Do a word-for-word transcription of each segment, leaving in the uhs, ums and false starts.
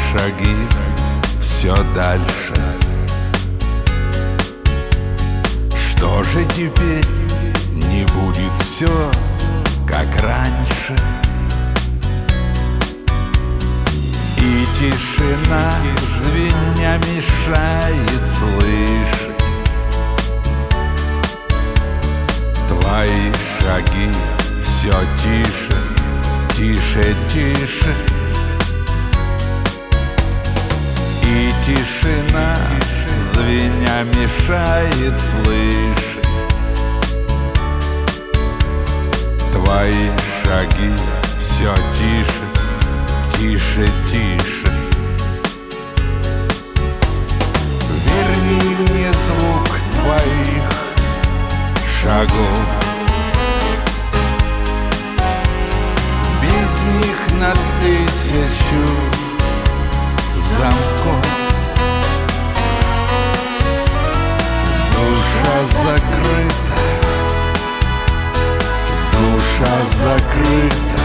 шаги все дальше. Что же теперь? Не будет все, как раньше. И тишина, звеня, мешает слышать твои шаги все тише, тише, тише. И тишина, звеня, мешает слышать твои шаги все тише, тише, тише. Верни мне звук твоих шагов. Без них на тысячу замков. Душа закрыта, душа закрыта.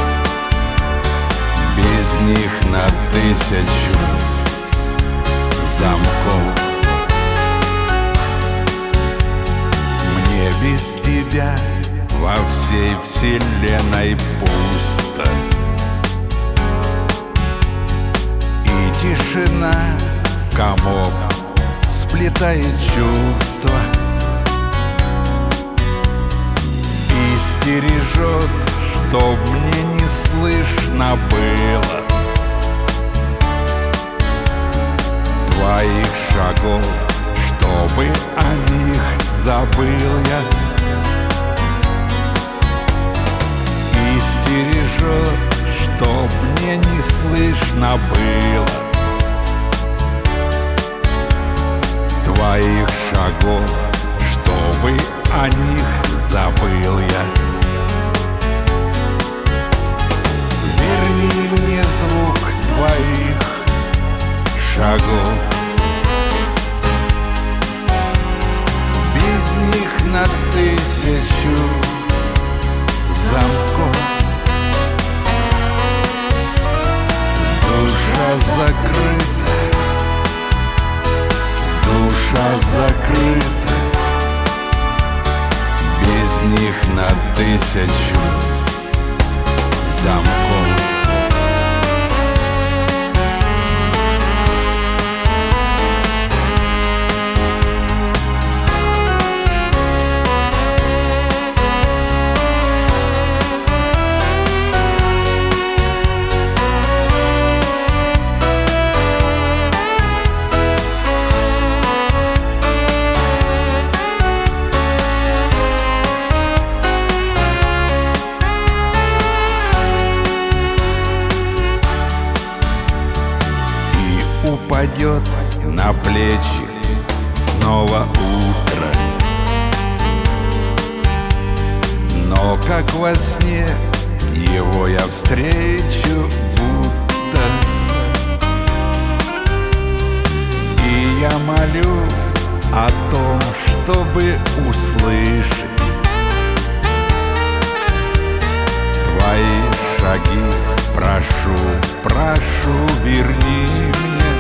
Без них на тысячу замков. Мне без тебя во всей вселенной пусто. И тишина в комок сплетает чувства и стережет, чтоб мне не слышно было твоих шагов, чтобы о них забыл я. И стережет, чтоб мне не слышно было твоих шагов, чтобы о них забыл я. Верни мне звук твоих шагов. Без них на тысячу замков. Душа закрыта, душа закрыта. Без них на тысячу замков. Упадет на плечи снова утро, но как во сне его я встречу будто. И я молю о том, чтобы услышать твои шаги. Прошу, прошу, верни мне.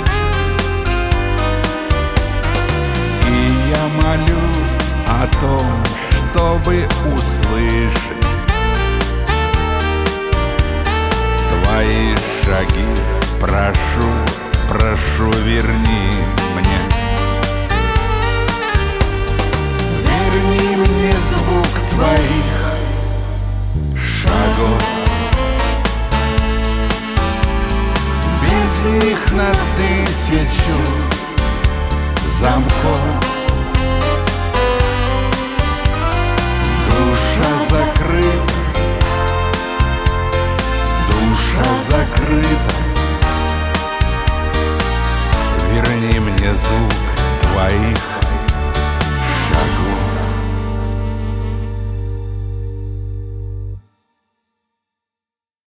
И я молю о том, чтобы услышать твои шаги. Прошу, прошу, верни.